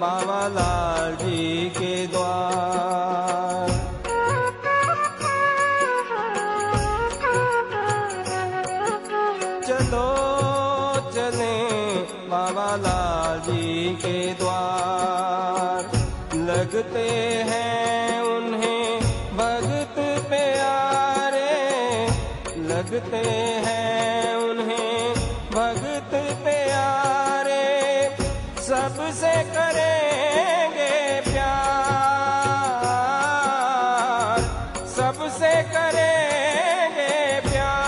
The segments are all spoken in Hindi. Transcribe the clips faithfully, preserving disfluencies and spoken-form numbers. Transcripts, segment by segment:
बाबालाल जी के द्वार। चलो चले बाबालाल जी के द्वार, लगते हैं उन्हें भगत प्यारे, लगते हैं उन्हें भगत प्यारे, सबसे करेंगे प्यार, सबसे करेंगे प्यार।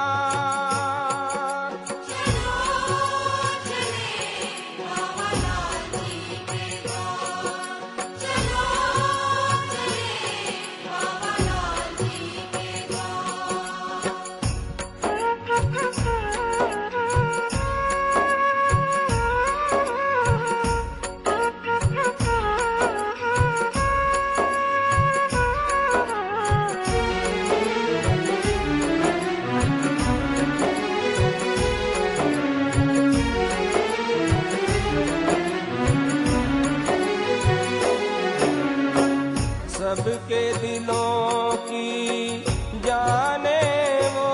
सबके दिलों की जाने वो,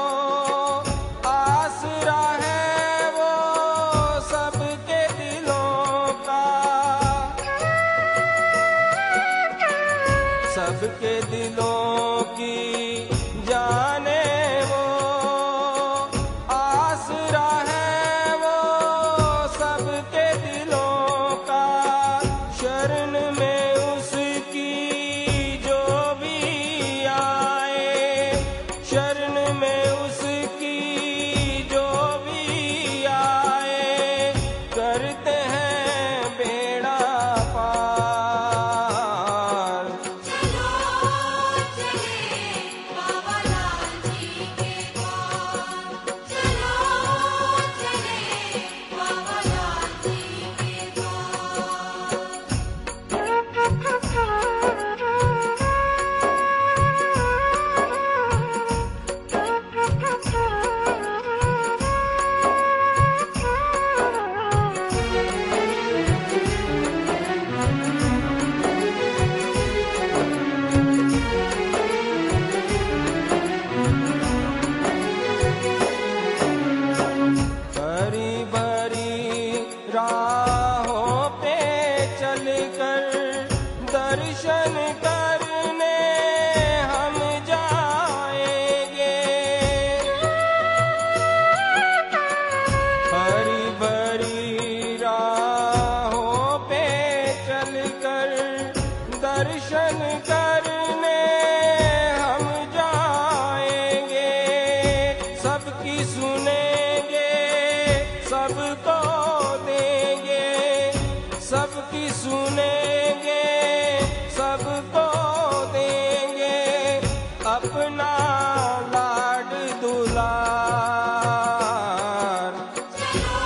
आसरा है वो सबके दिलों का, सबके दिलों की जाने वो, आसरा है वो सबके दिलों का, शरण में शरण में उसकी जो भी आए, करते हैं बेड़ा पार। चलो चले बाबालाल जी के द्वार, चलो चले बाबालाल जी के द्वार। राहों पे चलकर दर्शन करने हम जाएंगे, हरी भरी राहों पे चलकर दर्शन करने हम जाएंगे, सबकी सुनेंगे सबको देंगे, सबकी सुनेंगे सबको देंगे, अपना लाड दुलार। चलो